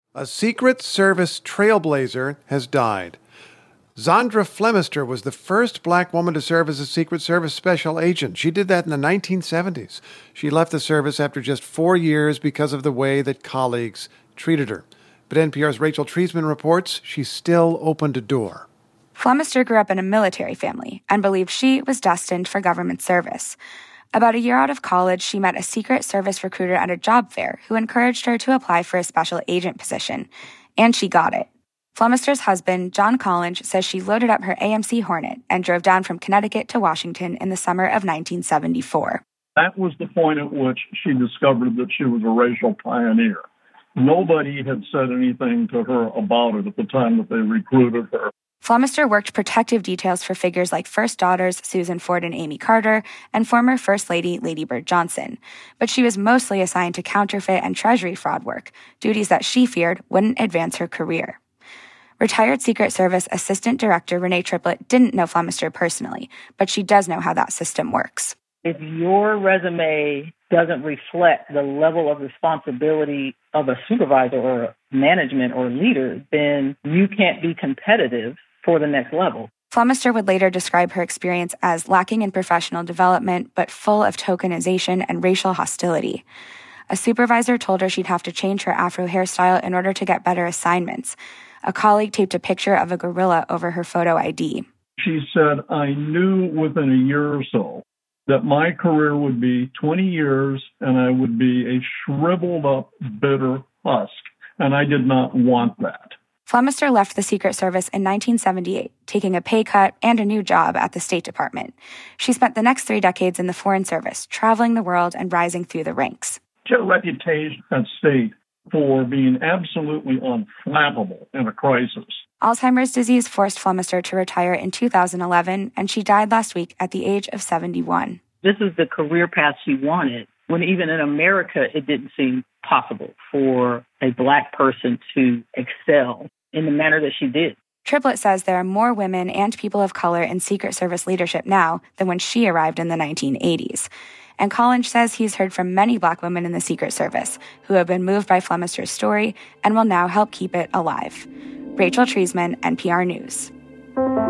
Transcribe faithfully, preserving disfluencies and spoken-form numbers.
A Secret Service trailblazer has died. Zondra Flemister was the first black woman to serve as a Secret Service special agent. She did that in the nineteen seventies. She left the service after just four years because of the way that colleagues treated her. But N P R's Rachel Treisman reports she still opened a door. Flemister grew up in a military family and believed she was destined for government service. About a year out of college, she met a Secret Service recruiter at a job fair who encouraged her to apply for a special agent position, and she got it. Flemister's husband, John Collins, says she loaded up her A M C Hornet and drove down from Connecticut to Washington in the summer of nineteen seventy-four. That was the point at which she discovered that she was a racial pioneer. Nobody had said anything to her about it at the time that they recruited her. Flemister worked protective details for figures like First Daughters Susan Ford and Amy Carter and former First Lady Lady Bird Johnson. But she was mostly assigned to counterfeit and treasury fraud work, duties that she feared wouldn't advance her career. Retired Secret Service Assistant Director Renee Triplett didn't know Flemister personally, but she does know how that system works. If your resume doesn't reflect the level of responsibility of a supervisor or management or leader, then you can't be competitive for the next level. Flemister would later describe her experience as lacking in professional development, but full of tokenization and racial hostility. A supervisor told her she'd have to change her afro hairstyle in order to get better assignments. A colleague taped a picture of a gorilla over her photo I D. She said, I knew within a year or so that my career would be twenty years and I would be a shriveled up, bitter husk. And I did not want that. Flemister left the Secret Service in nineteen seventy-eight, taking a pay cut and a new job at the State Department. She spent the next three decades in the Foreign Service, traveling the world and rising through the ranks. She had a reputation at State for being absolutely unflappable in a crisis. Alzheimer's disease forced Flemister to retire in two thousand eleven, and she died last week at the age of seventy-one. This is the career path she wanted, when even in America it didn't seem possible for a black person to excel in the manner that she did. Triplett says there are more women and people of color in Secret Service leadership now than when she arrived in the nineteen eighties. And Collins says he's heard from many black women in the Secret Service who have been moved by Flemister's story and will now help keep it alive. Rachel Treisman, N P R News.